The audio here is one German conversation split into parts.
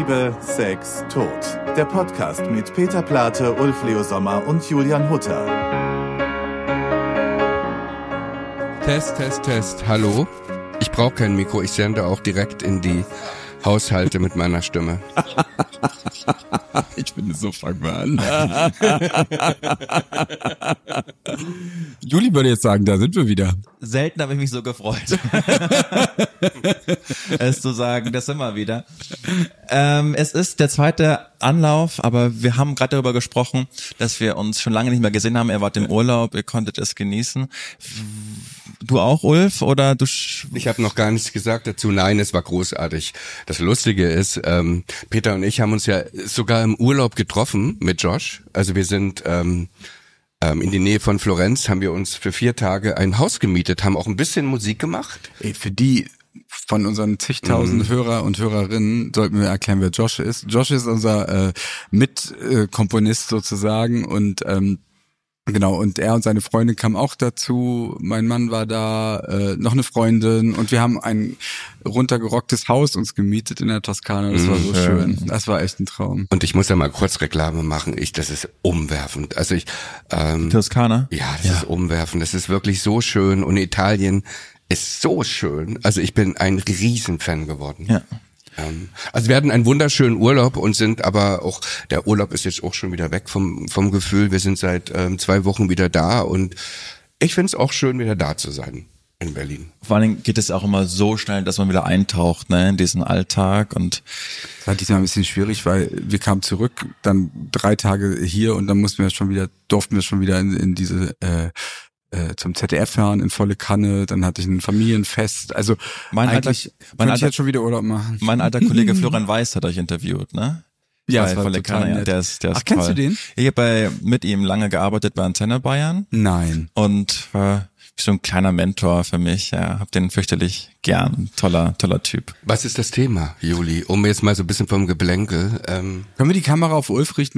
Liebe, Sex, Tod. Der Podcast mit Peter Plate, Ulf Leo Sommer und Julian Hutter. Test. Hallo? Ich brauche kein Mikro, ich sende auch direkt in die Haushalte mit meiner Stimme. Ich finde, so fangen wir an. Juli würde jetzt sagen, da sind wir wieder. Selten habe ich mich so gefreut, es zu sagen, das sind wir wieder. Es ist der zweite Anlauf, aber wir haben gerade darüber gesprochen, dass wir uns schon lange nicht mehr gesehen haben. Ihr wart im Urlaub, ihr konntet es genießen. Du auch, Ulf? Oder du? Ich habe noch gar nichts gesagt dazu. Nein, es war großartig. Das Lustige ist, Peter und ich haben uns ja sogar im Urlaub getroffen mit Josh. Also wir sind in die Nähe von Florenz, haben wir uns für 4 Tage ein Haus gemietet, haben auch ein bisschen Musik gemacht. Für die von unseren zigtausend Hörer und Hörerinnen sollten wir erklären, wer Josh ist. Josh ist unser Mitkomponist sozusagen und genau, und er und seine Freundin kamen auch dazu, mein Mann war da, noch eine Freundin und wir haben ein runtergerocktes Haus uns gemietet in der Toskana, das war so schön, das war echt ein Traum. Und ich muss ja mal kurz Reklame machen, das ist umwerfend. Also Toskana? Ja, das ist umwerfend, das ist wirklich so schön und Italien ist so schön, also ich bin ein Riesenfan geworden. Ja. Also wir hatten einen wunderschönen Urlaub und sind aber auch, der Urlaub ist jetzt auch schon wieder weg vom Gefühl, wir sind seit 2 Wochen wieder da und ich finde es auch schön, wieder da zu sein in Berlin. Vor allen Dingen geht es auch immer so schnell, dass man wieder eintaucht, ne, in diesen Alltag und das war diesmal ein bisschen schwierig, weil wir kamen zurück, dann 3 Tage hier und dann durften wir schon wieder in diese zum ZDF fahren in volle Kanne, dann hatte ich ein Familienfest, also könnte ich jetzt schon wieder Urlaub machen. Mein alter Kollege Florian Weiß hat euch interviewt, ne? Ja, bei das war volle total Kanne. nett. Der ist Ach, kennst du den? Ich habe mit ihm lange gearbeitet bei Antenne Bayern. Nein. Und war so ein kleiner Mentor für mich, ja, hab den fürchterlich gern, toller Typ. Was ist das Thema, Juli? Um jetzt mal so ein bisschen vom Geblänkel. Können wir die Kamera auf Ulf richten,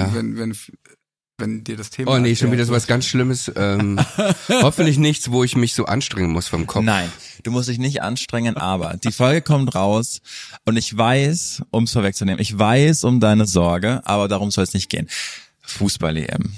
wenn dir das Thema... Oh nee, schon wieder so was ganz Schlimmes. Hoffentlich nichts, wo ich mich so anstrengen muss vom Kopf. Nein, du musst dich nicht anstrengen, aber die Folge kommt raus und ich weiß, um es vorwegzunehmen, ich weiß um deine Sorge, aber darum soll es nicht gehen. Fußball-EM.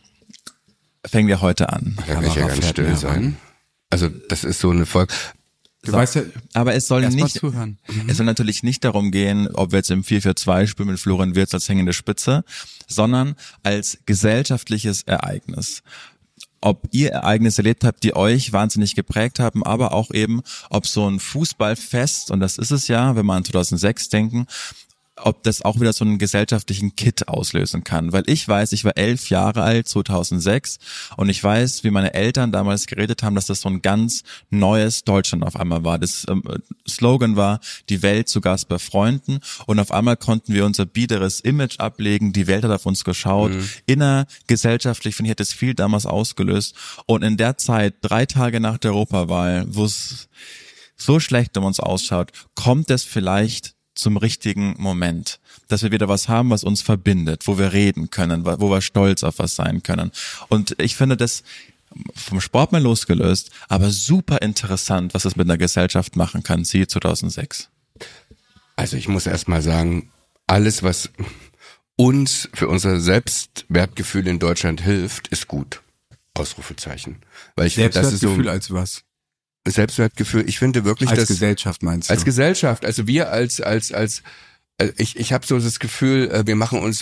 Fangen wir heute an. Da kann ich ja ganz still sein. Also das ist so eine Folge... Du weißt ja, aber es soll zuhören. Es soll natürlich nicht darum gehen, ob wir jetzt im 4-4-2 spielen mit Florian Wirtz als hängende Spitze, sondern als gesellschaftliches Ereignis. Ob ihr Ereignisse erlebt habt, die euch wahnsinnig geprägt haben, aber auch eben, ob so ein Fußballfest, und das ist es ja, wenn wir an 2006 denken, ob das auch wieder so einen gesellschaftlichen Kit auslösen kann. Weil ich weiß, ich war 11 Jahre alt, 2006, und ich weiß, wie meine Eltern damals geredet haben, dass das so ein ganz neues Deutschland auf einmal war. Das Slogan war, die Welt zu Gast bei Freunden, und auf einmal konnten wir unser biederes Image ablegen, die Welt hat auf uns geschaut. Innergesellschaftlich, finde ich, hat das viel damals ausgelöst. Und in der Zeit, 3 Tage nach der Europawahl, wo es so schlecht um uns ausschaut, kommt es vielleicht zum richtigen Moment, dass wir wieder was haben, was uns verbindet, wo wir reden können, wo wir stolz auf was sein können. Und ich finde das vom Sport mal losgelöst, aber super interessant, was es mit einer Gesellschaft machen kann, siehe 2006. Also ich muss erst mal sagen, alles, was uns für unser Selbstwertgefühl in Deutschland hilft, ist gut. Ausrufezeichen. Weil ich finde, das ist so als was? Selbstwertgefühl, ich finde wirklich, als dass... Gesellschaft meinst du? Als Gesellschaft, also wir ich habe so das Gefühl, wir machen uns,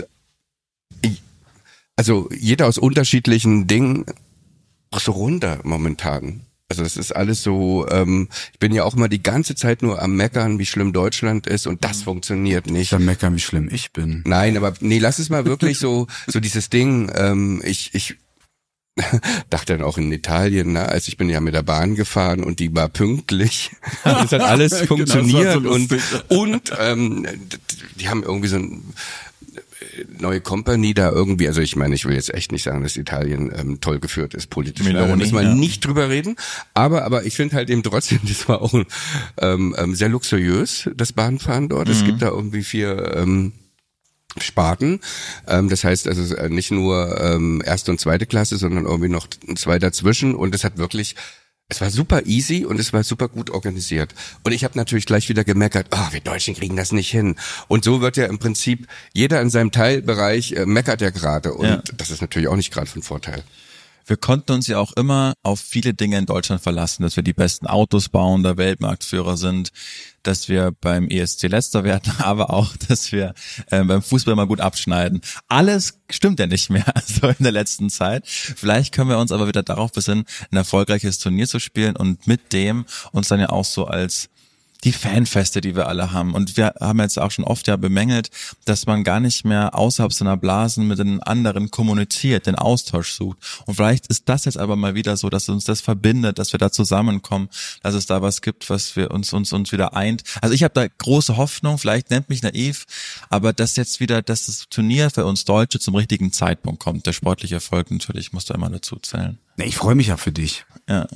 also jeder aus unterschiedlichen Dingen auch so runter momentan. Also das ist alles so, ich bin ja auch immer die ganze Zeit nur am Meckern, wie schlimm Deutschland ist, und das funktioniert nicht. Am Meckern, wie schlimm ich bin. Nein, aber lass es mal wirklich so dieses Ding, ich dachte dann auch in Italien, als ich bin ja mit der Bahn gefahren und die war pünktlich. Das hat alles funktioniert. Genau, das war so und die haben irgendwie so eine neue Company da irgendwie, also ich meine, ich will jetzt echt nicht sagen, dass Italien toll geführt ist politisch. Da müssen wir nicht drüber reden. Aber ich finde halt eben trotzdem, das war auch sehr luxuriös, das Bahnfahren dort. Es gibt da irgendwie 4 Sparten. Das heißt also nicht nur erste und zweite Klasse, sondern irgendwie noch 2 dazwischen. Und es hat wirklich Es war super easy und es war super gut organisiert. Und ich habe natürlich gleich wieder gemeckert, wir Deutschen kriegen das nicht hin. Und so wird ja im Prinzip jeder in seinem Teilbereich meckert ja gerade. Und das ist natürlich auch nicht gerade von Vorteil. Wir konnten uns ja auch immer auf viele Dinge in Deutschland verlassen, dass wir die besten Autos bauen, der Weltmarktführer sind, dass wir beim ESC letzter werden, aber auch, dass wir beim Fußball mal gut abschneiden. Alles stimmt ja nicht mehr so in der letzten Zeit. Vielleicht können wir uns aber wieder darauf besinnen, ein erfolgreiches Turnier zu spielen und mit dem uns dann ja auch so als die Fanfeste, die wir alle haben. Und wir haben jetzt auch schon oft ja bemängelt, dass man gar nicht mehr außerhalb seiner Blasen mit den anderen kommuniziert, den Austausch sucht. Und vielleicht ist das jetzt aber mal wieder so, dass uns das verbindet, dass wir da zusammenkommen, dass es da was gibt, was wir uns wieder eint. Also ich habe da große Hoffnung, vielleicht nennt mich naiv, aber dass jetzt wieder, dass das Turnier für uns Deutsche zum richtigen Zeitpunkt kommt. Der sportliche Erfolg natürlich muss da immer dazu zählen. Ich freue mich ja für dich. Ja.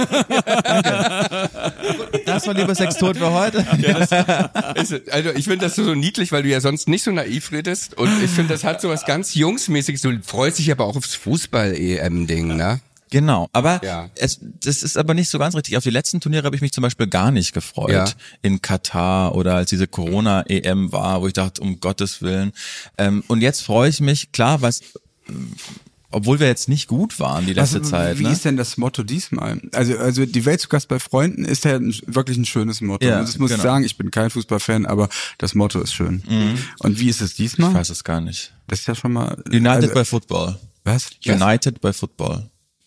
Das war lieber Sextot für heute. Also ich finde das so niedlich, weil du ja sonst nicht so naiv redest. Und ich finde, das hat so was ganz Jungsmäßiges. Du freust dich aber auch aufs Fußball-EM-Ding, ne? Genau, aber das ist aber nicht so ganz richtig. Auf die letzten Turniere habe ich mich zum Beispiel gar nicht gefreut. Ja. In Katar oder als diese Corona-EM war, wo ich dachte, um Gottes Willen. Und jetzt freue ich mich, klar, obwohl wir jetzt nicht gut waren die letzte Zeit. Wie ist denn das Motto diesmal? Also die Welt zu Gast bei Freunden ist ja wirklich ein schönes Motto. Ja, und das muss ich sagen, ich bin kein Fußballfan, aber das Motto ist schön. Mhm. Und wie ist es diesmal? Ich weiß es gar nicht. Das ist ja schon mal... United by Football. Was? United by Football.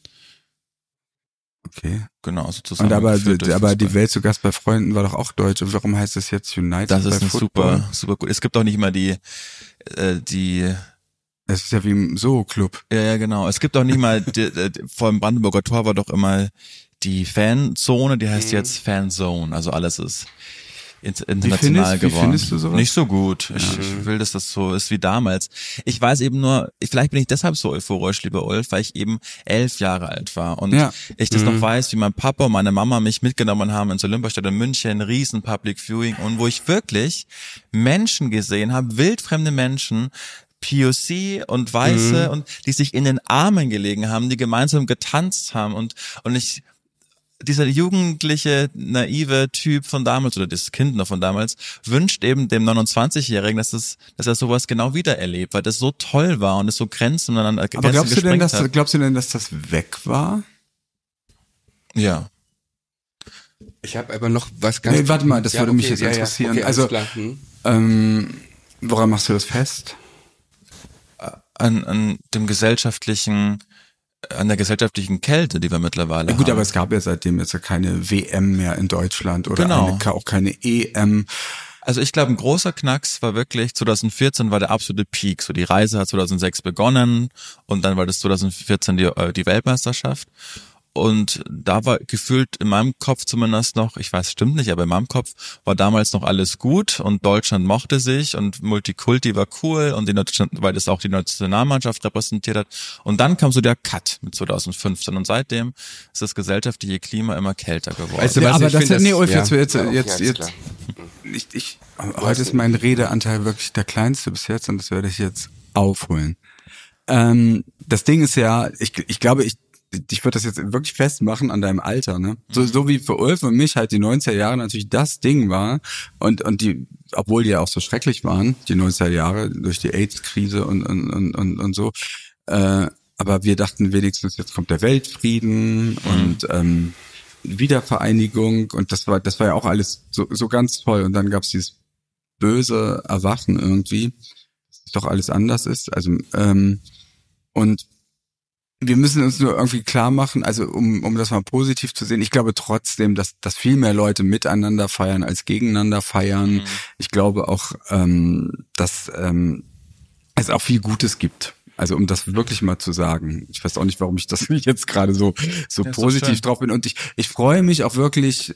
Okay. Genau, sozusagen. Und aber die Welt zu Gast bei Freunden war doch auch deutsch. Und warum heißt das jetzt United by Football? Das ist super gut. Es gibt auch nicht immer die es ist ja wie im Zoo-Club. Ja, genau. Es gibt auch nicht mal, vor dem Brandenburger Tor war doch immer die Fanzone, die heißt jetzt Fanzone. Also alles ist international geworden. Wie findest du sowas? Nicht so gut. Ich will, dass das so ist wie damals. Ich weiß eben nur, vielleicht bin ich deshalb so euphorisch, lieber Ulf, weil ich eben 11 Jahre alt war und ich das noch weiß, wie mein Papa und meine Mama mich mitgenommen haben ins Olympiastadion in München, riesen Public Viewing, und wo ich wirklich Menschen gesehen habe, wildfremde Menschen, POC und Weiße, und die sich in den Armen gelegen haben, die gemeinsam getanzt haben, und dieser jugendliche, naive Typ von damals, oder das Kind noch von damals, wünscht eben dem 29-Jährigen, dass er sowas genau wieder erlebt, weil das so toll war und es so Grenzen miteinander Aber glaubst du denn, dass das weg war? Ja. Ich habe aber noch was ganz... Nee, warte mal, das würde mich jetzt interessieren. Okay, also, woran machst du das fest? An der gesellschaftlichen Kälte, die wir mittlerweile haben. Gut, aber es gab ja seitdem jetzt keine WM mehr in Deutschland oder auch keine EM. Also ich glaube, ein großer Knacks war wirklich, 2014 war der absolute Peak. So, die Reise hat 2006 begonnen und dann war das 2014 die Weltmeisterschaft. Und da war gefühlt in meinem Kopf zumindest noch, ich weiß, stimmt nicht, aber in meinem Kopf war damals noch alles gut und Deutschland mochte sich und Multikulti war cool und weil das auch die Nationalmannschaft repräsentiert hat. Und dann kam so der Cut mit 2015 und seitdem ist das gesellschaftliche Klima immer kälter geworden. Weißt du, was, aber das nee, Ulf, jetzt. Heute ist mein Redeanteil wirklich der kleinste bis jetzt und das werde ich jetzt aufholen. Das Ding ist ja, ich glaube, ich würde das jetzt wirklich festmachen an deinem Alter, ne? So wie für Ulf und mich halt die 90er Jahre natürlich das Ding war und die, obwohl die ja auch so schrecklich waren, die 90er Jahre durch die AIDS-Krise und so, aber wir dachten wenigstens, jetzt kommt der Weltfrieden und Wiedervereinigung und das war ja auch alles so ganz toll und dann gab's dieses böse Erwachen irgendwie, dass doch alles anders ist, also und wir müssen uns nur irgendwie klar machen, also um das mal positiv zu sehen, ich glaube trotzdem, dass viel mehr Leute miteinander feiern als gegeneinander feiern. Ich glaube auch, dass es auch viel Gutes gibt. Also um das wirklich mal zu sagen. Ich weiß auch nicht, warum ich das jetzt gerade so positiv drauf bin. Und ich freue mich auch wirklich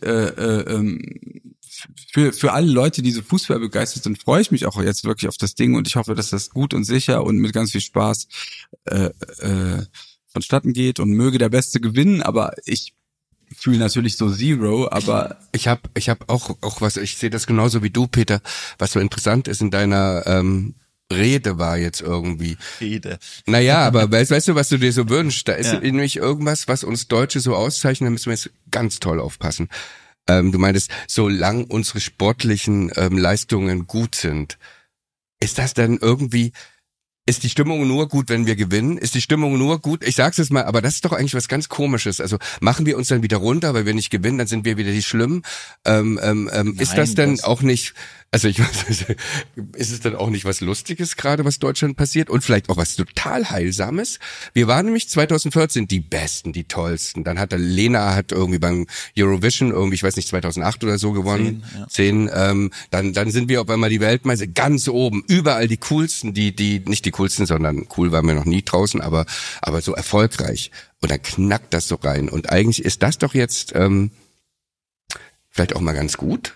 für alle Leute, die so Fußball begeistert sind, freue ich mich auch jetzt wirklich auf das Ding und ich hoffe, dass das gut und sicher und mit ganz viel Spaß vonstatten geht und möge der Beste gewinnen, aber ich fühle natürlich so Zero, aber ich hab auch was, ich sehe das genauso wie du, Peter, was so interessant ist in deiner Rede war jetzt irgendwie. Rede. Naja, aber weißt du, was du dir so wünschst? Da ist nämlich irgendwas, was uns Deutsche so auszeichnet, da müssen wir jetzt ganz toll aufpassen. Du meintest, solange unsere sportlichen Leistungen gut sind, ist das dann irgendwie, ist die Stimmung nur gut, wenn wir gewinnen? Ist die Stimmung nur gut? Ich sag's jetzt mal, aber das ist doch eigentlich was ganz Komisches. Also machen wir uns dann wieder runter, weil wir nicht gewinnen, dann sind wir wieder die Schlimmen. Nein, ist das dann auch nicht, also ich weiß, ist es dann auch nicht was Lustiges gerade, was Deutschland passiert und vielleicht auch was total Heilsames? Wir waren nämlich 2014 die Besten, die Tollsten. Dann hat Lena irgendwie beim Eurovision irgendwie, ich weiß nicht, 2008 oder so gewonnen. 10. Dann sind wir auf einmal die Weltmeister ganz oben. Überall die coolsten, die nicht die coolsten, sondern cool waren wir noch nie draußen, aber so erfolgreich. Und dann knackt das so rein. Und eigentlich ist das doch jetzt vielleicht auch mal ganz gut.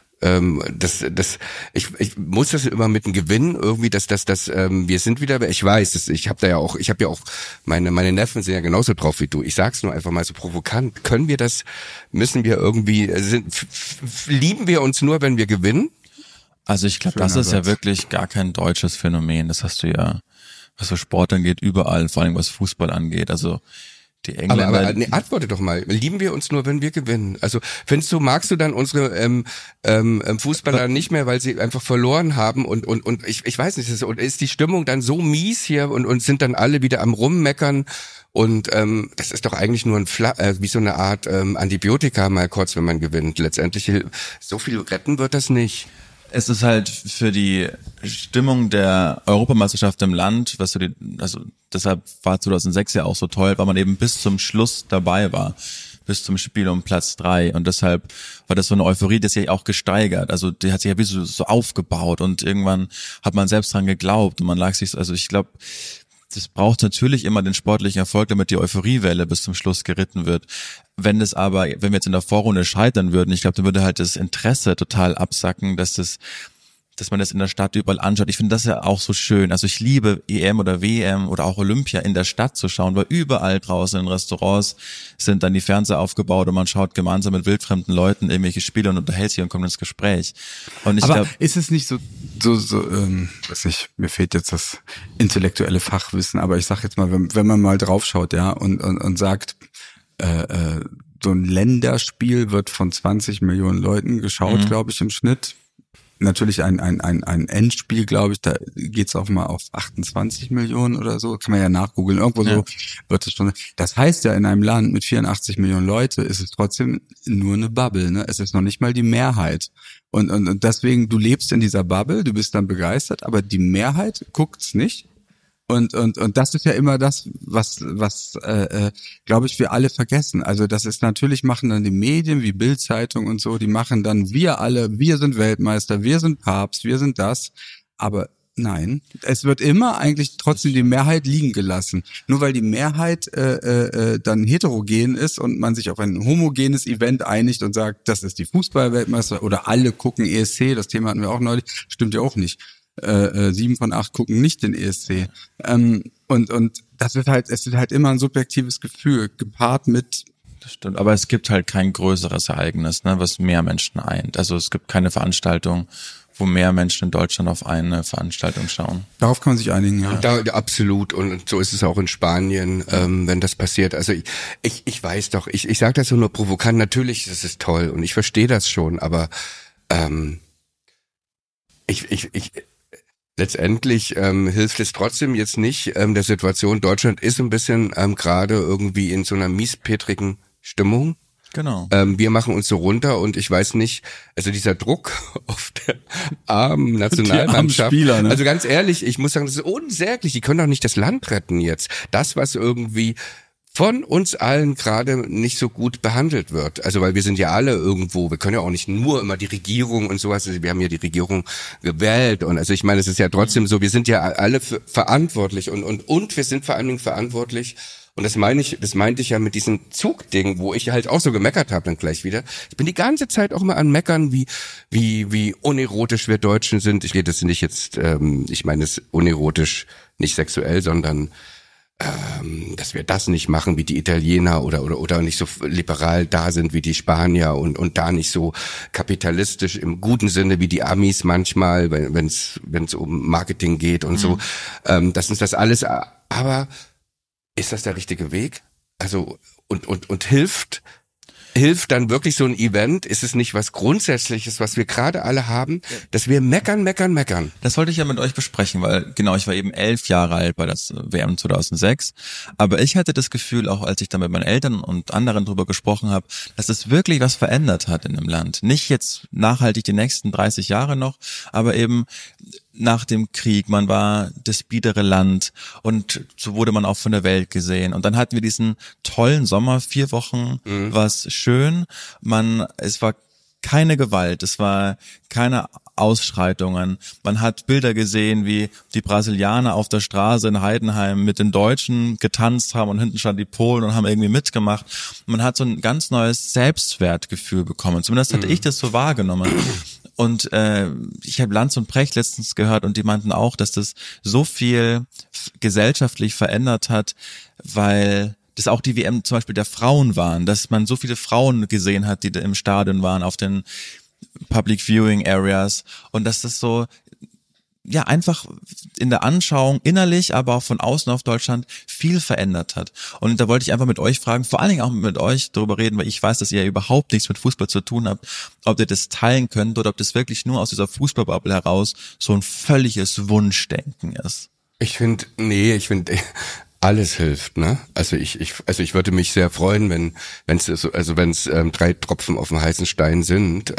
Ich muss das immer mit dem Gewinn irgendwie, dass wir sind wieder, ich weiß, ich habe ja auch meine Neffen sind ja genauso drauf wie du. Ich sag's nur einfach mal so provokant. Müssen wir irgendwie, lieben wir uns nur, wenn wir gewinnen? Also ich glaube, das ist ja wirklich gar kein deutsches Phänomen. Das hast du ja, was so Sport angeht, überall, vor allem was Fußball angeht. Also die Engländer. Aber antworte doch mal. Lieben wir uns nur, wenn wir gewinnen? Also magst du dann unsere Fußballer nicht mehr, weil sie einfach verloren haben und ich weiß nicht, ist die Stimmung dann so mies hier und sind dann alle wieder am Rummeckern und das ist doch eigentlich nur wie so eine Art Antibiotika mal kurz, wenn man gewinnt. Letztendlich so viel retten wird das nicht. Es ist halt für die Stimmung der Europameisterschaft im Land, deshalb war 2006 ja auch so toll, weil man eben bis zum Schluss dabei war, bis zum Spiel um Platz 3 und deshalb war das so eine Euphorie, die sich auch gesteigert, also die hat sich ja wie so aufgebaut und irgendwann hat man selbst dran geglaubt und man lag sich so, also ich glaube, das braucht natürlich immer den sportlichen Erfolg, damit die Euphoriewelle bis zum Schluss geritten wird. Wenn wir jetzt in der Vorrunde scheitern würden, ich glaube, dann würde halt das Interesse total absacken, dass man das in der Stadt überall anschaut. Ich finde das ja auch so schön. Also ich liebe EM oder WM oder auch Olympia in der Stadt zu schauen, weil überall draußen in Restaurants sind dann die Fernseher aufgebaut und man schaut gemeinsam mit wildfremden Leuten irgendwelche Spiele und unterhält sich und kommt ins Gespräch. Und aber ist es nicht so, weiß nicht, mir fehlt jetzt das intellektuelle Fachwissen, aber ich sag jetzt mal, wenn man mal draufschaut, ja, und sagt, so ein Länderspiel wird von 20 Millionen Leuten geschaut, glaube ich, im Schnitt. Natürlich ein Endspiel, glaube ich, da geht's auch mal auf 28 Millionen oder so, kann man ja nachgoogeln, irgendwo so wird es schon. Das heißt ja, in einem Land mit 84 Millionen Leute ist es trotzdem nur eine Bubble, ne? Es ist noch nicht mal die Mehrheit. Und deswegen, du lebst in dieser Bubble, du bist dann begeistert, aber die Mehrheit guckt's nicht. Und das ist ja immer das, was glaube ich, wir alle vergessen. Also das ist natürlich, machen dann die Medien wie Bild-Zeitung und so, die machen dann wir sind Weltmeister, wir sind Papst, wir sind das. Aber nein, es wird immer eigentlich trotzdem die Mehrheit liegen gelassen. Nur weil die Mehrheit dann heterogen ist und man sich auf ein homogenes Event einigt und sagt, das ist die Fußball-Weltmeister oder alle gucken ESC, das Thema hatten wir auch neulich, stimmt ja auch nicht. 7 von 8 gucken nicht den ESC. Und es wird halt immer ein subjektives Gefühl, gepaart mit. Das stimmt, aber es gibt halt kein größeres Ereignis, ne, was mehr Menschen eint. Also es gibt keine Veranstaltung, wo mehr Menschen in Deutschland auf eine Veranstaltung schauen. Darauf kann man sich einigen, ja. Absolut. Und so ist es auch in Spanien, wenn das passiert. Also ich weiß doch, ich sage das so nur provokant, natürlich ist es toll und ich verstehe das schon, aber letztendlich hilft es trotzdem jetzt nicht der Situation. Deutschland ist ein bisschen gerade irgendwie in so einer miespetrigen Stimmung. Genau. Wir machen uns so runter und ich weiß nicht, also dieser Druck auf der armen Nationalmannschaft. Spieler, ne? Also ganz ehrlich, ich muss sagen, das ist unsäglich. Die können doch nicht das Land retten jetzt. Das, was irgendwie von uns allen gerade nicht so gut behandelt wird. Also weil wir sind ja alle irgendwo, wir können ja auch nicht nur immer die Regierung und sowas, also wir haben ja die Regierung gewählt und also ich meine, es ist ja trotzdem so, wir sind ja alle verantwortlich und wir sind vor allen Dingen verantwortlich und das meinte ich ja mit diesem Zugding, wo ich halt auch so gemeckert habe dann gleich wieder. Ich bin die ganze Zeit auch mal an Meckern, wie unerotisch wir Deutschen sind. Ich rede das nicht jetzt, ich meine es unerotisch, nicht sexuell, sondern dass wir das nicht machen wie die Italiener oder nicht so liberal da sind wie die Spanier und da nicht so kapitalistisch im guten Sinne wie die Amis manchmal, wenn es um Marketing geht und so. Das ist das alles. Aber ist das der richtige Weg? Also und hilft dann wirklich so ein Event? Ist es nicht was Grundsätzliches, was wir gerade alle haben, dass wir meckern? Das wollte ich ja mit euch besprechen, weil genau, ich war eben 11 Jahre alt bei das WM 2006, aber ich hatte das Gefühl, auch als ich dann mit meinen Eltern und anderen drüber gesprochen habe, dass es wirklich was verändert hat in dem Land. Nicht jetzt nachhaltig die nächsten 30 Jahre noch, aber eben nach dem Krieg, man war das biedere Land und so wurde man auch von der Welt gesehen. Und dann hatten wir diesen tollen Sommer, 4 Wochen, war's schön. Es war keine Gewalt, es war keine Ausschreitungen. Man hat Bilder gesehen, wie die Brasilianer auf der Straße in Heidenheim mit den Deutschen getanzt haben und hinten standen die Polen und haben irgendwie mitgemacht. Man hat so ein ganz neues Selbstwertgefühl bekommen. Zumindest hatte ich das so wahrgenommen. Und ich habe Lanz und Precht letztens gehört und die meinten auch, dass das so viel gesellschaftlich verändert hat, weil das auch die WM zum Beispiel der Frauen waren, dass man so viele Frauen gesehen hat, die da im Stadion waren, auf den Public Viewing Areas und dass das so ja einfach in der Anschauung innerlich, aber auch von außen auf Deutschland viel verändert hat. Und da wollte ich einfach mit euch fragen, vor allen Dingen auch mit euch darüber reden, weil ich weiß, dass ihr überhaupt nichts mit Fußball zu tun habt, ob ihr das teilen könnt oder ob das wirklich nur aus dieser Fußballbubble heraus so ein völliges Wunschdenken ist. Ich finde, alles hilft, ne? Also ich würde mich sehr freuen, wenn es 3 Tropfen auf dem heißen Stein sind.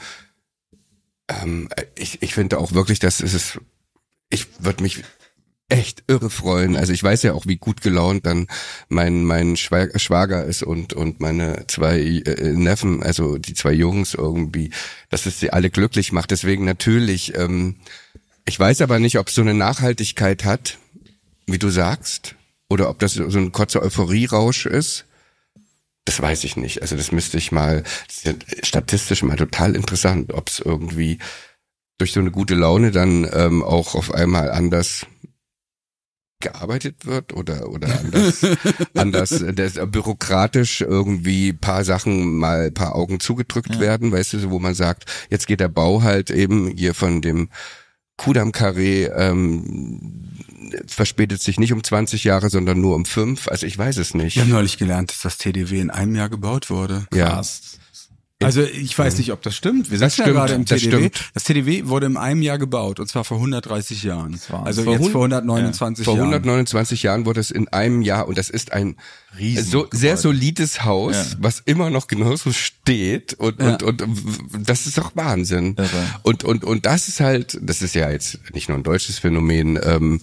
Ich finde auch wirklich, ich würde mich echt irre freuen. Also ich weiß ja auch, wie gut gelaunt dann mein Schwager ist und meine 2 Neffen, also die 2 Jungs irgendwie, dass es sie alle glücklich macht. Deswegen natürlich, ich weiß aber nicht, ob es so eine Nachhaltigkeit hat, wie du sagst, oder ob das so ein kurzer Euphorierausch ist. Das weiß ich nicht. Also das müsste ich mal, das ist ja statistisch mal total interessant, ob es irgendwie durch so eine gute Laune dann auch auf einmal anders gearbeitet wird oder anders bürokratisch irgendwie paar Augen zugedrückt werden, weißt du, so, wo man sagt, jetzt geht der Bau halt eben hier von dem Kudamm-Karree verspätet sich nicht um 20 Jahre, sondern nur um 5. Also ich weiß es nicht. Wir haben neulich gelernt, dass das TDW in einem Jahr gebaut wurde. Krass. Ja. Also ich weiß nicht, ob das stimmt. Wir sind ja gerade im TDW. Das TDW wurde in einem Jahr gebaut und zwar vor 130 Jahren. Also jetzt vor 129 Jahren. Vor 129 Jahren wurde es in einem Jahr und das ist ein sehr solides Haus, was immer noch genauso steht und das ist doch Wahnsinn. Und das ist halt, das ist ja jetzt nicht nur ein deutsches Phänomen,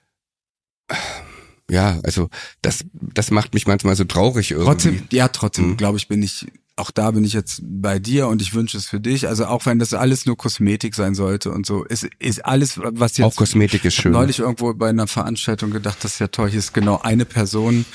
ja, also das macht mich manchmal so traurig irgendwie. Trotzdem, glaube ich, bin ich jetzt bei dir und ich wünsche es für dich. Also auch wenn das alles nur Kosmetik sein sollte und so, ist alles, was jetzt... Auch Kosmetik ist schön. Neulich irgendwo bei einer Veranstaltung gedacht, das ist ja toll, hier ist genau eine Person,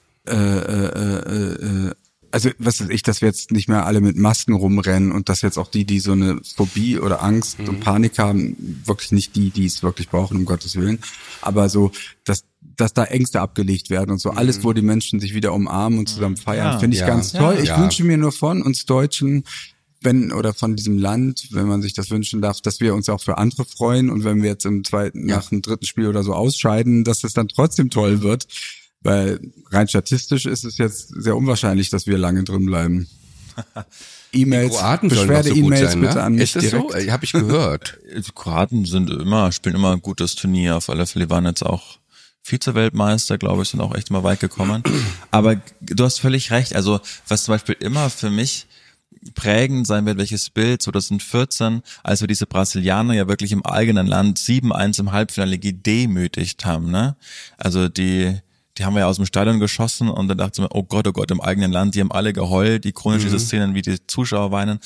also was weiß ich, dass wir jetzt nicht mehr alle mit Masken rumrennen und dass jetzt auch die so eine Phobie oder Angst und Panik haben, wirklich nicht die es wirklich brauchen, um Gottes Willen, aber so, dass da Ängste abgelegt werden und so, alles, wo die Menschen sich wieder umarmen und zusammen feiern, finde ich ganz toll. Ich wünsche mir nur von uns Deutschen, oder von diesem Land, wenn man sich das wünschen darf, dass wir uns auch für andere freuen und wenn wir jetzt nach dem 3. Spiel oder so ausscheiden, dass es dann trotzdem toll wird. Weil rein statistisch ist es jetzt sehr unwahrscheinlich, dass wir lange drin bleiben. E-Mails, Beschwerde-E-Mails bitte an mich direkt. Ist das so? Habe ich gehört. Die Kroaten spielen immer ein gutes Turnier. Auf alle Fälle waren jetzt auch Vize-Weltmeister, glaube ich, sind auch echt immer weit gekommen. Aber du hast völlig recht. Also was zum Beispiel immer für mich prägend sein wird, welches Bild 2014, als wir diese Brasilianer ja wirklich im eigenen Land 7-1 im Halbfinale gedemütigt haben, ne? Also die haben wir ja aus dem Stadion geschossen und dann dachte ich mir, oh Gott, im eigenen Land, die haben alle geheult, ikonisch diese Szenen, wie die Zuschauer weinen.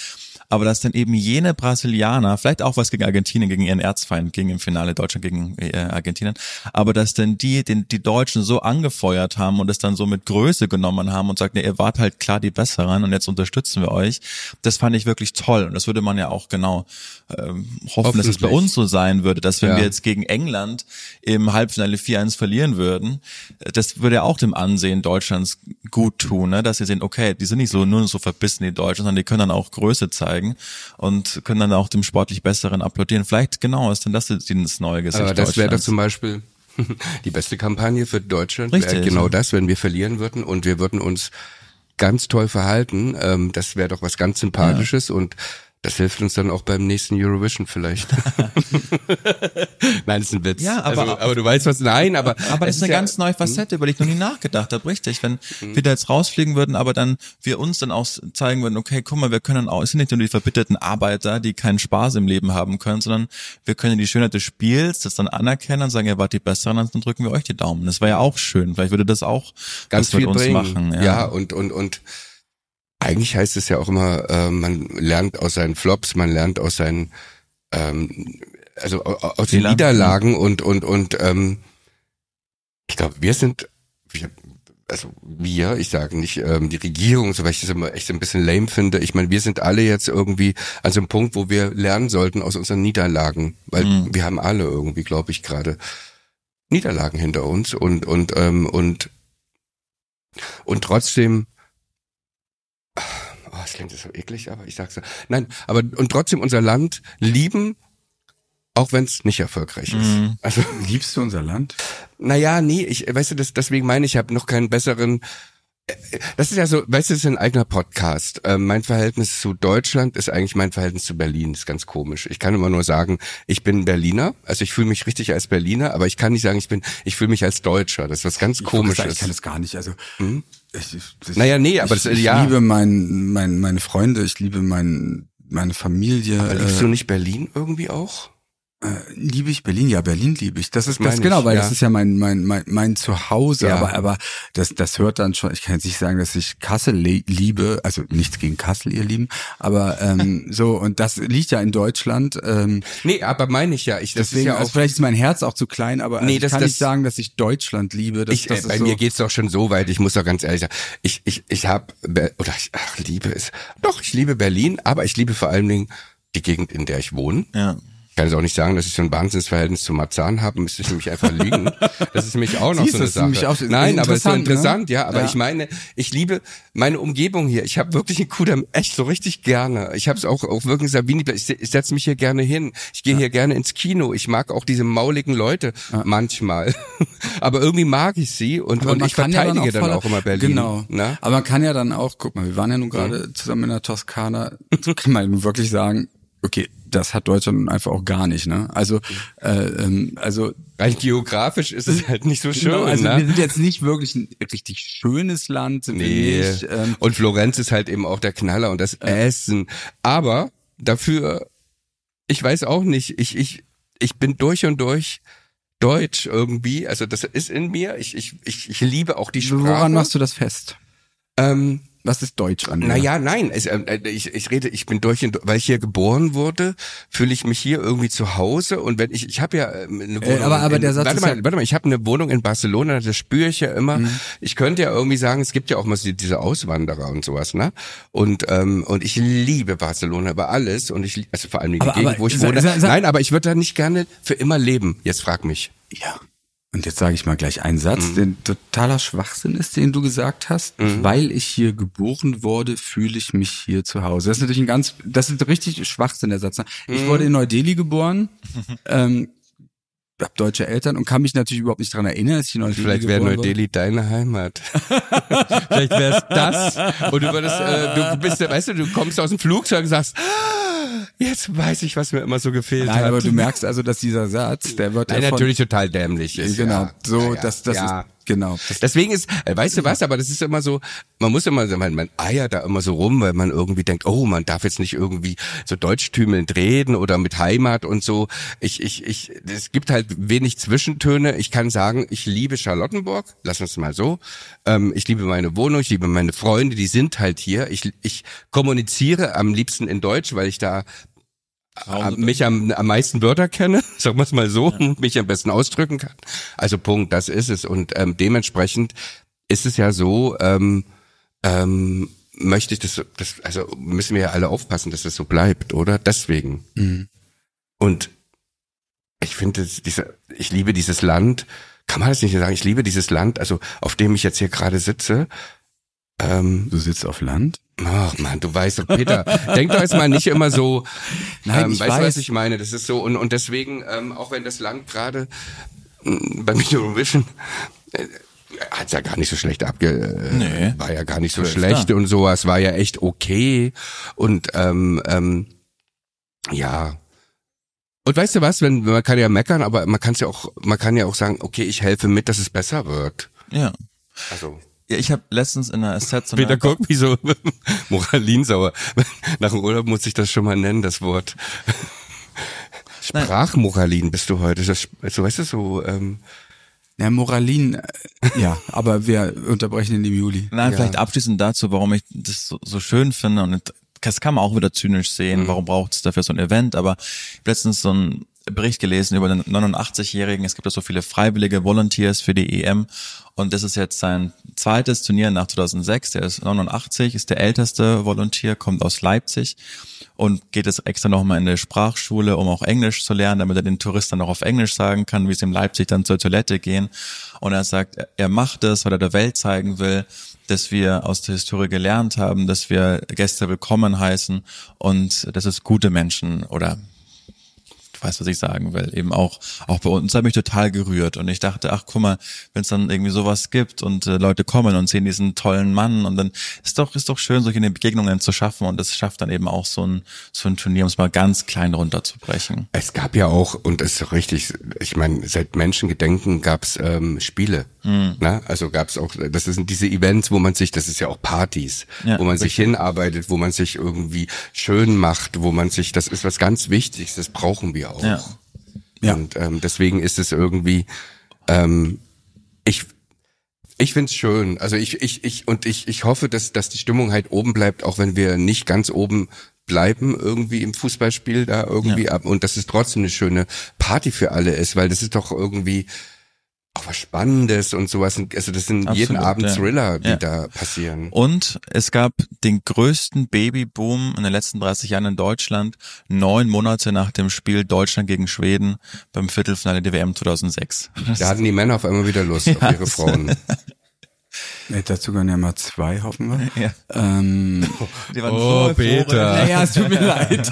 aber dass dann eben jene Brasilianer, vielleicht auch was gegen Argentinien, gegen ihren Erzfeind, gegen im Finale Deutschland gegen Argentinien, aber dass dann die Deutschen so angefeuert haben und es dann so mit Größe genommen haben und sagten, ihr wart halt klar die Besseren und jetzt unterstützen wir euch, das fand ich wirklich toll und das würde man ja auch genau hoffen, dass es bei uns so sein würde, dass wenn wir jetzt gegen England im Halbfinale 4-1 verlieren würden, das würde ja auch dem Ansehen Deutschlands gut tun, ne? Dass sie sehen, okay, die sind nicht so nur so verbissen, die Deutschen, sondern die können dann auch Größe zeigen und können dann auch dem sportlich Besseren applaudieren. Vielleicht genau ist dann das neue Gesicht Aber das wäre doch Deutschlands. zum Beispiel die beste Kampagne für Deutschland. Richtig. Genau das, wenn wir verlieren würden und wir würden uns ganz toll verhalten. Das wäre doch was ganz Sympathisches und das hilft uns dann auch beim nächsten Eurovision vielleicht. Nein, das ist ein Witz. Ja, aber du weißt was, nein, aber das ist eine ganz neue Facette, über die ich noch nie nachgedacht habe, richtig. Wenn wir da jetzt rausfliegen würden, aber dann wir uns dann auch zeigen würden, okay, guck mal, wir können auch, es sind nicht nur die verbitterten Arbeiter, die keinen Spaß im Leben haben können, sondern wir können die Schönheit des Spiels, das dann anerkennen und sagen, ihr wart die Besseren, dann drücken wir euch die Daumen. Das wäre ja auch schön. Vielleicht würde das auch ganz viel mit uns bringen. machen. Ja, und eigentlich heißt es ja auch immer, man lernt aus seinen Flops, man lernt aus seinen, also aus den Niederlagen und ich glaube, ich sage nicht die Regierung, so weil ich das immer echt ein bisschen lame finde. Ich meine, wir sind alle jetzt irgendwie an so einem Punkt, wo wir lernen sollten aus unseren Niederlagen, weil wir haben alle irgendwie, glaube ich, gerade Niederlagen hinter uns und trotzdem. Oh, das klingt so eklig, aber ich sag's so. Nein, aber und trotzdem unser Land lieben, auch wenn es nicht erfolgreich ist. Also liebst du unser Land? Naja, nee, weißt du, deswegen meine ich habe noch keinen besseren. Das ist ja so, weißt du, das ist ein eigener Podcast. Mein Verhältnis zu Deutschland ist eigentlich mein Verhältnis zu Berlin. Das ist ganz komisch. Ich kann immer nur sagen, ich bin Berliner. Also ich fühle mich richtig als Berliner, aber ich kann nicht sagen, ich fühle mich als Deutscher. Das ist was ganz Komisches. Ich kann das gar nicht. Also naja, nee, aber ich liebe meine Freunde, ich liebe meine Familie. Aber liebst du nicht Berlin irgendwie auch? Liebe ich Berlin? Ja, Berlin liebe ich. Das ist das genau, weil das ist ja mein Zuhause, aber das hört dann schon, ich kann jetzt nicht sagen, dass ich Kassel liebe, also nichts gegen Kassel, ihr Lieben, aber so, und das liegt ja in Deutschland. Nee, aber meine ich ja. Deswegen, also vielleicht ist mein Herz auch zu klein, aber ich kann nicht sagen, dass ich Deutschland liebe. Bei mir geht's doch schon so weit, ich muss doch ganz ehrlich sagen, ich liebe Berlin, aber ich liebe vor allen Dingen die Gegend, in der ich wohne. Ja. Ich kann jetzt auch nicht sagen, dass ich so ein Wahnsinnsverhältnis zu Marzahn habe, müsste ich nämlich einfach lügen. Das ist nämlich auch noch so eine Sache. Nein, aber es ist so interessant, ne? Ja, aber ich meine, ich liebe meine Umgebung hier. Ich habe wirklich einen Kudamm echt so richtig gerne. Ich habe es auch wirklich Sabini, ich setze mich hier gerne hin. Ich gehe hier gerne ins Kino. Ich mag auch diese mauligen Leute manchmal. Aber irgendwie mag ich sie und ich verteidige dann auch immer Berlin. Genau. Na? Aber man kann ja dann auch, guck mal, wir waren ja nun gerade zusammen in der Toskana, kann man wirklich sagen, okay, das hat Deutschland einfach auch gar nicht, ne? Also rein geografisch ist es halt nicht so schön. Genau, also ne? wir sind jetzt nicht wirklich ein richtig schönes Land, sind wir nicht. Und Florenz ist halt eben auch der Knaller und das Essen. Aber dafür, ich weiß auch nicht, ich bin durch und durch deutsch irgendwie. Also das ist in mir. Ich liebe auch die Sprache. Woran machst du das fest? Was ist Deutsch an dir? Naja, nein, ich bin durch, weil ich hier geboren wurde, fühle ich mich hier irgendwie zu Hause und wenn ich habe ja eine Wohnung. Aber der Satz warte mal, ich habe eine Wohnung in Barcelona, das spüre ich ja immer. Ich könnte ja irgendwie sagen, es gibt ja auch mal diese Auswanderer und sowas, ne? Und ich liebe Barcelona über alles und also vor allem die Gegend, wo ich wohne. Nein, aber ich würde da nicht gerne für immer leben. Jetzt frag mich. Ja. Und jetzt sage ich mal gleich einen Satz, der totaler Schwachsinn ist, den du gesagt hast. Weil ich hier geboren wurde, fühle ich mich hier zu Hause. Das ist natürlich das ist richtig Schwachsinn, der Satz. Ich wurde in Neu-Delhi geboren, habe deutsche Eltern und kann mich natürlich überhaupt nicht dran erinnern, dass ich in Neu-Delhi geboren wurde. Vielleicht wäre Neu-Delhi deine Heimat. Vielleicht wäre es das. Und du würdest, du bist, weißt du kommst aus dem Flugzeug und sagst, jetzt weiß ich, was mir immer so gefehlt hat. Nein, aber du merkst also, dass dieser Satz, der wird natürlich total dämlich ist. Genau, so, das ist, Genau. Deswegen ist, weißt du was, aber das ist immer so, man muss immer, man eiert da immer so rum, weil man irgendwie denkt, oh, man darf jetzt nicht irgendwie so deutschtümelnd reden oder mit Heimat und so. Es gibt halt wenig Zwischentöne. Ich kann sagen, ich liebe Charlottenburg, lass uns mal so. Ich liebe meine Wohnung, ich liebe meine Freunde, die sind halt hier. Ich kommuniziere am liebsten in Deutsch, weil ich da mich am meisten Wörter kenne, sagen wir es mal so, und mich am besten ausdrücken kann. Also Punkt, das ist es. Und dementsprechend ist es ja so, möchte ich das, also müssen wir ja alle aufpassen, dass das so bleibt, oder? Deswegen. Mhm. Und ich finde, ich liebe dieses Land, kann man das nicht sagen, ich liebe dieses Land, also auf dem ich jetzt hier gerade sitze. Du sitzt auf Land? Ach man, du weißt doch, Peter, denk doch jetzt mal nicht immer so, nein, ich weißt weiß. du, was ich meine? Das ist so, und deswegen, auch wenn das Land gerade beim Eurovision hat's ja gar nicht so schlecht war ja gar nicht so schlecht und sowas, war ja echt okay und ja. Und weißt du was, man kann ja meckern, aber man kann ja auch sagen, okay, ich helfe mit, dass es besser wird. Ja. Also. Ja, ich habe letztens in einer SZ so Peter guckt wie so moralinsauer. Nach dem Urlaub muss ich das schon mal nennen, das Wort. Sprachmoralin bist du heute. Das, so, weißt du, so... Ja, Moralin, ja, aber wir unterbrechen ihn im Juli. Nein, ja. Vielleicht abschließend dazu, warum ich das so schön finde, und das kann man auch wieder zynisch sehen, warum braucht es dafür so ein Event, aber ich habe letztens so ein Bericht gelesen über den 89-Jährigen. Es gibt ja so viele freiwillige Volunteers für die EM und das ist jetzt sein zweites Turnier nach 2006. Der ist 89, ist der älteste Volunteer, kommt aus Leipzig und geht jetzt extra nochmal in eine Sprachschule, um auch Englisch zu lernen, damit er den Touristen auch auf Englisch sagen kann, wie sie in Leipzig dann zur Toilette gehen. Und er sagt, er macht das, weil er der Welt zeigen will, dass wir aus der Historie gelernt haben, dass wir Gäste willkommen heißen und dass es gute Menschen oder du weißt, was ich sagen will, eben auch bei uns. Das hat mich total gerührt und ich dachte, ach guck mal, wenn es dann irgendwie sowas gibt und Leute kommen und sehen diesen tollen Mann und dann ist doch schön, solche Begegnungen zu schaffen und das schafft dann eben auch so ein Turnier, um es mal ganz klein runterzubrechen. Es gab ja auch, und das ist doch richtig, ich meine, seit Menschengedenken gab's Spiele, ne? Also gab's auch, das sind diese Events, wo man sich, das ist ja auch Partys, wo man sich hinarbeitet, wo man sich irgendwie schön macht, wo man sich, das ist was ganz Wichtiges, das brauchen wir auch. Ja. Und deswegen ist es irgendwie, ich find's schön. Also ich hoffe, dass die Stimmung halt oben bleibt, auch wenn wir nicht ganz oben bleiben irgendwie im Fußballspiel da irgendwie ab und dass es trotzdem eine schöne Party für alle ist, weil das ist doch irgendwie auch was Spannendes und sowas. Also das sind absolut, jeden Abend Thriller, die da passieren. Und es gab den größten Babyboom in den letzten 30 Jahren in Deutschland, 9 Monate nach dem Spiel Deutschland gegen Schweden beim Viertelfinale der WM 2006. Da hatten die Männer auf einmal wieder Lust auf ihre Frauen. Dazu gehören ja mal 2, hoffen wir. Ja. Die waren so Peter. Naja, es tut mir leid.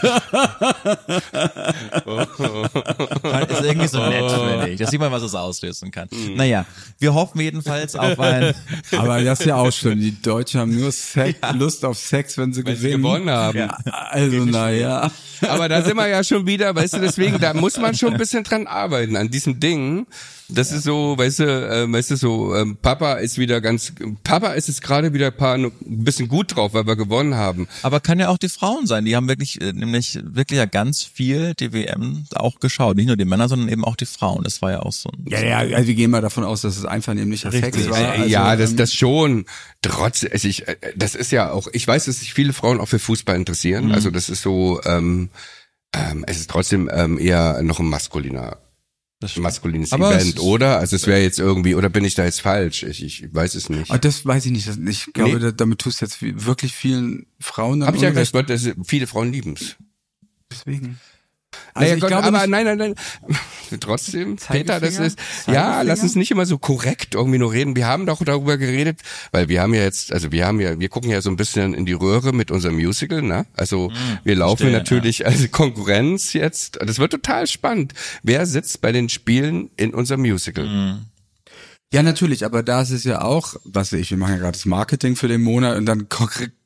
Ist irgendwie so nett, finde ich. Da sieht man, was es auslösen kann. Naja, wir hoffen jedenfalls auf ein... Aber das ist ja auch schlimm. Die Deutschen haben nur Lust auf Sex, wenn sie gewonnen haben. Ja, also, naja. Aber da sind wir ja schon wieder, weißt du, deswegen, da muss man schon ein bisschen dran arbeiten, an diesem Ding. Das ist so, weißt du, so, Papa ist jetzt gerade wieder ein bisschen gut drauf, weil wir gewonnen haben. Aber kann ja auch die Frauen sein, die haben wirklich ja ganz viel die WM auch geschaut. Nicht nur die Männer, sondern eben auch die Frauen. Das war ja auch so ein... Ja, also wir gehen mal davon aus, dass es einvernehmlicher Sex war. Also, ja, das schon. Trotz, das ist ja auch, ich weiß, dass sich viele Frauen auch für Fußball interessieren. Also das ist so, es ist trotzdem eher noch ein maskulines aber Event, oder? Also es wäre jetzt irgendwie, oder bin ich da jetzt falsch? Ich weiß es nicht. Das weiß ich nicht. Ich glaube, damit tust du jetzt wirklich vielen Frauen dann Hab ich ja gesagt, viele Frauen lieben's. Deswegen. Also naja, Gott, aber nein. Trotzdem, Peter, das ist, ja, lass uns nicht immer so korrekt irgendwie nur reden. Wir haben doch darüber geredet, weil wir gucken ja so ein bisschen in die Röhre mit unserem Musical, ne? Also, wir laufen natürlich als Konkurrenz jetzt. Das wird total spannend. Wer sitzt bei den Spielen in unserem Musical? Ja, natürlich, aber da ist es ja auch, wir machen ja gerade das Marketing für den Monat und dann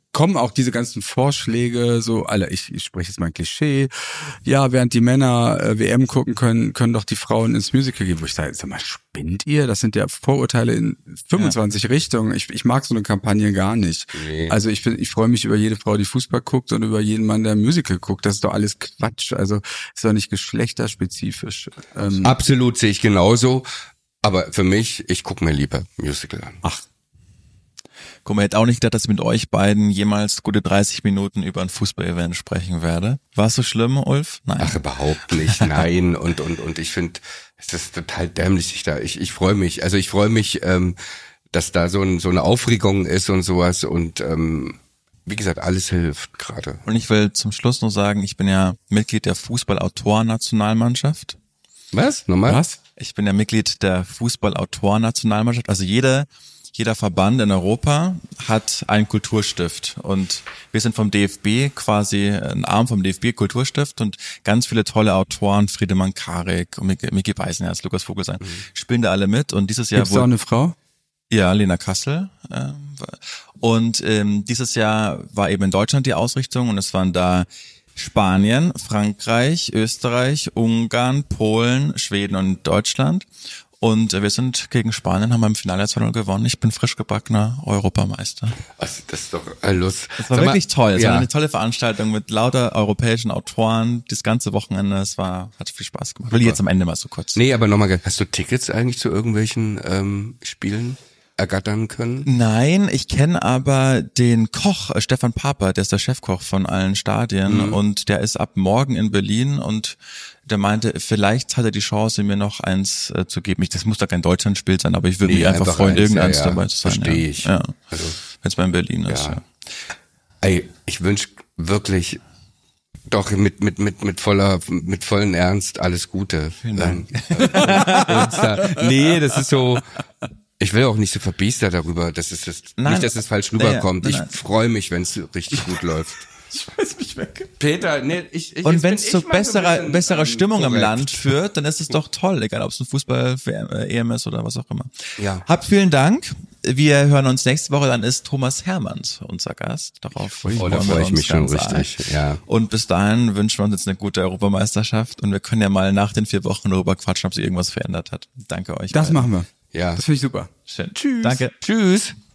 kommen auch diese ganzen Vorschläge, so, Alter, ich spreche jetzt mal ein Klischee, ja, während die Männer WM gucken können doch die Frauen ins Musical gehen, wo ich sage, sag mal, spinnt ihr? Das sind ja Vorurteile in 25 Richtungen. Ich mag so eine Kampagne gar nicht. Nee. Also ich freue mich über jede Frau, die Fußball guckt und über jeden Mann, der Musical guckt. Das ist doch alles Quatsch. Also ist doch nicht geschlechterspezifisch. Absolut, sehe ich genauso. Aber für mich, ich gucke mir lieber Musical an. Ach. Guck mal, ich hätte auch nicht gedacht, dass ich mit euch beiden jemals gute 30 Minuten über ein Fußball-Event sprechen werde. War es so schlimm, Ulf? Nein. Ach, überhaupt nicht, nein. Und ich finde, es ist total dämlich, ich freue mich. Also ich freue mich, dass da so eine Aufregung ist und sowas und wie gesagt, alles hilft gerade. Und ich will zum Schluss noch sagen, ich bin ja Mitglied der Fußball-Autoren-Nationalmannschaft. Was? Nochmal? Was? Ich bin ja Mitglied der Fußball-Autoren-Nationalmannschaft. Also jeder Verband in Europa hat einen Kulturstift und wir sind vom DFB quasi ein Arm vom DFB Kulturstift und ganz viele tolle Autoren, Friedemann Karik und Micky Beisenherz, Lukas Vogelsang, spielen da alle mit und dieses Jahr Gibt's da auch eine Frau? Ja, Lena Kassel. Und dieses Jahr war eben in Deutschland die Ausrichtung und es waren da Spanien, Frankreich, Österreich, Ungarn, Polen, Schweden und Deutschland. Und wir sind gegen Spanien, haben wir im Finale 2-0 gewonnen. Ich bin frisch gebackener Europameister. Also, das ist doch Lust. Das war wirklich toll. Es ja. war eine tolle Veranstaltung mit lauter europäischen Autoren. Das ganze Wochenende, hat viel Spaß gemacht. Will ich jetzt am Ende mal so kurz. Nee, aber nochmal, hast du Tickets eigentlich zu irgendwelchen Spielen ergattern können? Nein, ich kenne aber den Koch, Stefan Paper, der ist der Chefkoch von allen Stadien und der ist ab morgen in Berlin und der meinte, vielleicht hat er die Chance, mir noch eins zu geben. Das muss da kein Deutschlandspiel sein, aber ich würde mich einfach freuen, irgendeins dabei zu sein. Verstehe ich. Ja. Also, wenn es mal in Berlin ist. Ja. Ey, ich wünsche wirklich doch mit vollen Ernst alles Gute. Vielen Dank. Nee, das ist so. Ich will auch nicht so verbiestert darüber, nicht, dass es falsch rüberkommt. Nein. Ich freue mich, wenn es richtig gut läuft. Ich weiß mich weg. Peter, nee, und wenn es zu besserer Stimmung korrekt im Land führt, dann ist es doch toll, egal ob es ein Fußball-EM ist oder was auch immer. Ja. Habt vielen Dank. Wir hören uns nächste Woche, dann ist Thomas Hermanns unser Gast. Darauf da freue ich mich schon richtig. Ja. Und bis dahin wünschen wir uns jetzt eine gute Europameisterschaft und wir können ja mal nach den 4 Wochen darüber quatschen, ob sich irgendwas verändert hat. Danke euch. Das beiden. machen wir. Ja. Das finde ich super. Schön. Tschüss. Danke. Tschüss.